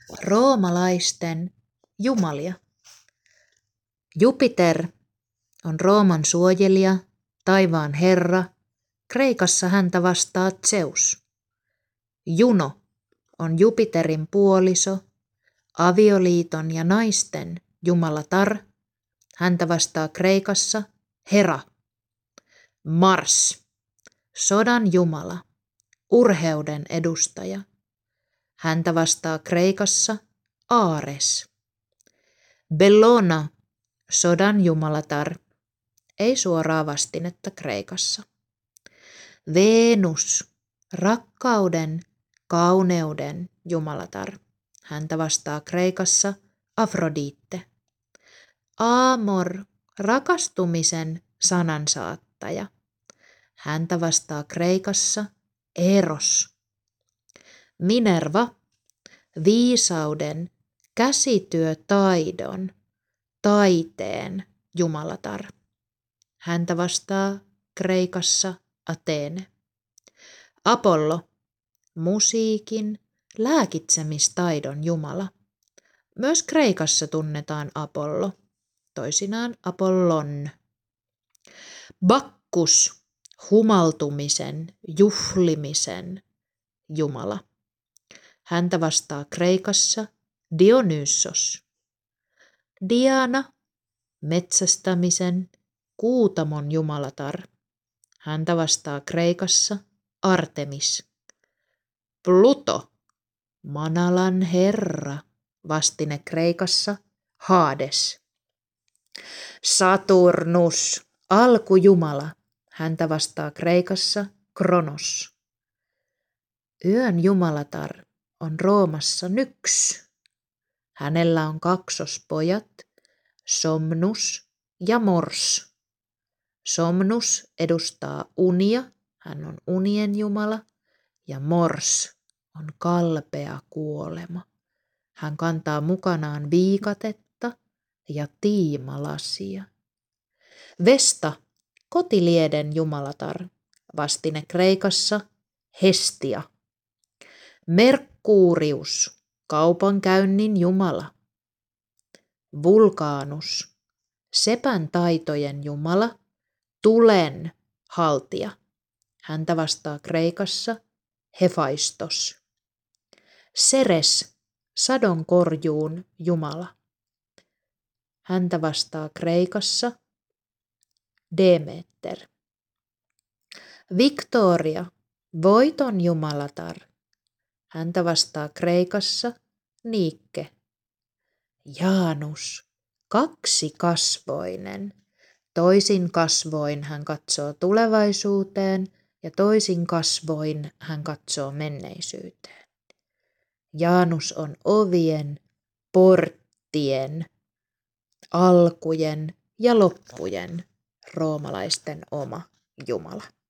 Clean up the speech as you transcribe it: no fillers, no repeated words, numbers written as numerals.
Roomalaisten jumalia. Jupiter on Rooman suojelija, taivaan herra. Kreikassa häntä vastaa Zeus. Juno on Jupiterin puoliso, avioliiton ja naisten jumalatar. Häntä vastaa Kreikassa Hera. Mars, sodan jumala, urheuden edustaja. Häntä vastaa Kreikassa Ares. Bellona, sodan jumalatar, ei suoraa vastinetta Kreikassa. Venus, rakkauden, kauneuden jumalatar. Häntä vastaa Kreikassa Afrodite. Amor, rakastumisen sanansaattaja. Häntä vastaa Kreikassa Eros. Minerva, viisauden, käsityötaidon, taiteen jumalatar. Häntä vastaa Kreikassa Athene. Apollo, musiikin, lääkitsemistaidon jumala. Myös Kreikassa tunnetaan Apollo, toisinaan Apollon. Bakkus, humaltumisen, juhlimisen jumala. Häntä vastaa Kreikassa Dionysos. Diana, metsästämisen, kuutamon jumalatar. Häntä vastaa Kreikassa Artemis. Pluto, manalan herra, vastine Kreikassa Hades. Saturnus, alkujumala. Häntä vastaa Kreikassa Kronos. Yön jumalatar on Roomassa Nyx. Hänellä on kaksospojat Somnus ja Mors. Somnus edustaa unia, hän on unien jumala, ja Mors on kalpea kuolema. Hän kantaa mukanaan viikatetta ja tiimalasia. Vesta, kotilieden jumalatar, vastine Kreikassa Hestia. Merkurius, kaupankäynnin jumala. Vulkanus, sepän taitojen jumala, tulen haltija. Häntä vastaa Kreikassa Hefaistos. Ceres, sadonkorjuun jumala. Häntä vastaa Kreikassa Demeter. Victoria, voiton jumalatar. Häntä vastaa Kreikassa Nike. Janus, kaksikasvoinen. Toisin kasvoin hän katsoo tulevaisuuteen ja toisin kasvoin hän katsoo menneisyyteen. Janus on ovien, porttien, alkujen ja loppujen roomalaisten oma jumala.